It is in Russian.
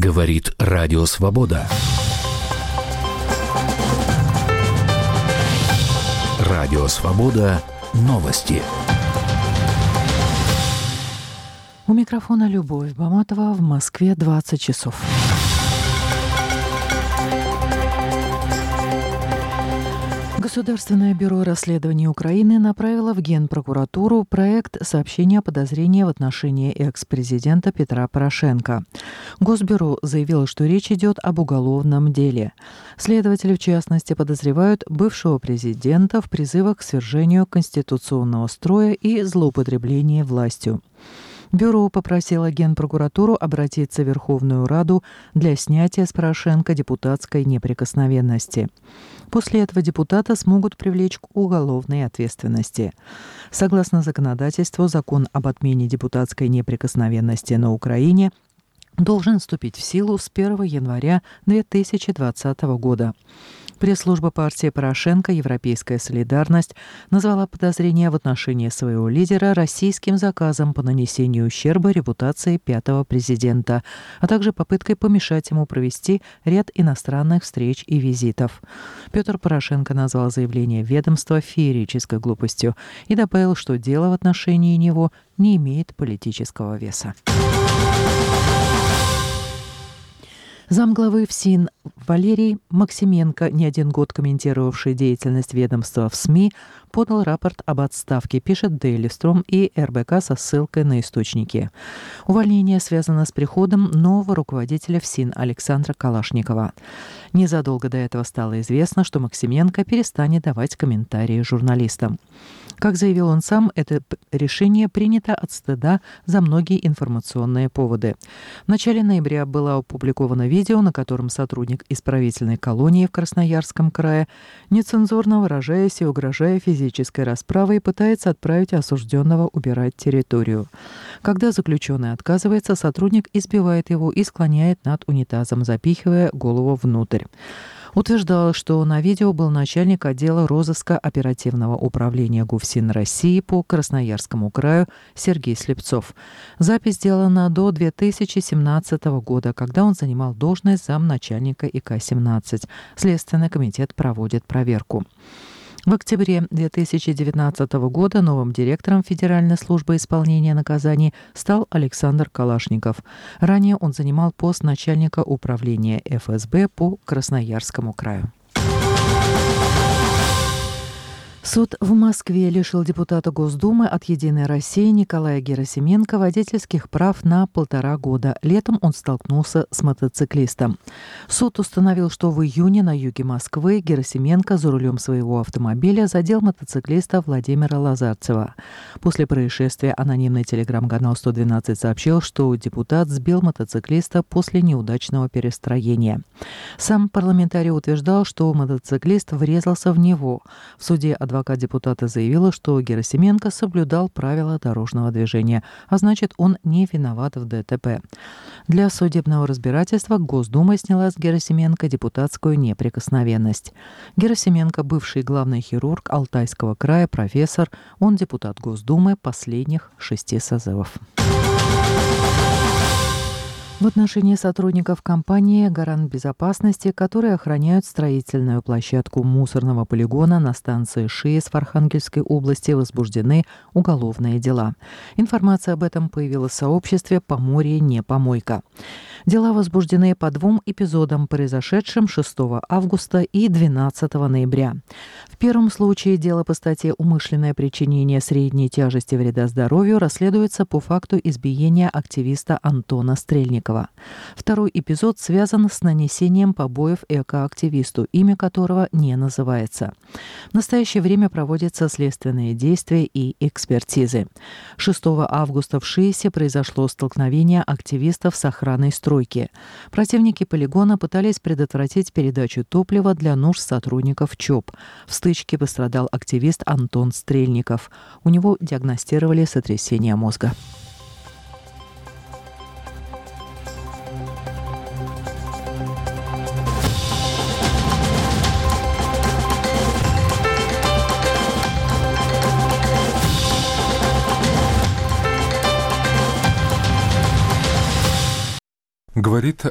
Говорит Радио Свобода. Радио Свобода. Новости. У микрофона Любовь Баматова. В Москве 20 часов. Государственное бюро расследований Украины направило в Генпрокуратуру проект сообщения о подозрении в отношении экс-президента Петра Порошенко. Госбюро заявило, что речь идет об уголовном деле. Следователи, в частности, подозревают бывшего президента в призывах к свержению конституционного строя и злоупотреблении властью. Бюро попросило Генпрокуратуру обратиться в Верховную Раду для снятия с Порошенко депутатской неприкосновенности. После этого депутата смогут привлечь к уголовной ответственности. Согласно законодательству, закон об отмене депутатской неприкосновенности на Украине должен вступить в силу с 1 января 2020 года. Пресс-служба партии Порошенко «Европейская солидарность» назвала подозрение в отношении своего лидера российским заказом по нанесению ущерба репутации пятого президента, а также попыткой помешать ему провести ряд иностранных встреч и визитов. Петр Порошенко назвал заявление ведомства феерической глупостью и добавил, что дело в отношении него не имеет политического веса. Замглавы ФСИН Валерий Максименко, не один год комментировавший деятельность ведомства в СМИ, подал рапорт об отставке, пишет Daily Storm и РБК со ссылкой на источники. Увольнение связано с приходом нового руководителя ФСИН Александра Калашникова. Незадолго до этого стало известно, что Максименко перестанет давать комментарии журналистам. Как заявил он сам, это решение принято от стыда за многие информационные поводы. В начале ноября было опубликовано видео, на котором сотрудник исправительной колонии в Красноярском крае, нецензурно выражаясь и угрожая физической расправой, пытается отправить осужденного убирать территорию. Когда заключенный отказывается, сотрудник избивает его и склоняет над унитазом, запихивая голову внутрь. Утверждалось, что на видео был начальник отдела розыска оперативного управления ГУФСИН России по Красноярскому краю Сергей Слепцов. Запись сделана до 2017 года, когда он занимал должность замначальника ИК-17. Следственный комитет проводит проверку. В октябре 2019 года новым директором Федеральной службы исполнения наказаний стал Александр Калашников. Ранее он занимал пост начальника управления ФСБ по Красноярскому краю. Суд в Москве лишил депутата Госдумы от «Единой России» Николая Герасименко водительских прав на 1,5 года. Летом он столкнулся с мотоциклистом. Суд установил, что в июне на юге Москвы Герасименко за рулем своего автомобиля задел мотоциклиста Владимира Лазарцева. После происшествия анонимный телеграм-канал 112 сообщил, что депутат сбил мотоциклиста после неудачного перестроения. Сам парламентарий утверждал, что мотоциклист врезался в него. В суде адвокат депутата заявила, что Герасименко соблюдал правила дорожного движения, а значит, он не виноват в ДТП. Для судебного разбирательства Госдума сняла с Герасименко депутатскую неприкосновенность. Герасименко – бывший главный хирург Алтайского края, профессор. Он депутат Госдумы последних 6 созывов. В отношении сотрудников компании «Гарант безопасности», которые охраняют строительную площадку мусорного полигона на станции ШИЭС в Архангельской области, возбуждены уголовные дела. Информация об этом появилась в сообществе «Поморье не помойка». Дела возбуждены по 2 эпизодам, произошедшим 6 августа и 12 ноября. В первом случае дело по статье «Умышленное причинение средней тяжести вреда здоровью» расследуется по факту избиения активиста Антона Стрельникова. Второй эпизод связан с нанесением побоев экоактивисту, имя которого не называется. В настоящее время проводятся следственные действия и экспертизы. 6 августа в ШИЭСе произошло столкновение активистов с охраной стройки. Противники полигона пытались предотвратить передачу топлива для нужд сотрудников ЧОП. В стычке пострадал активист Антон Стрельников. У него диагностировали сотрясение мозга. Говорит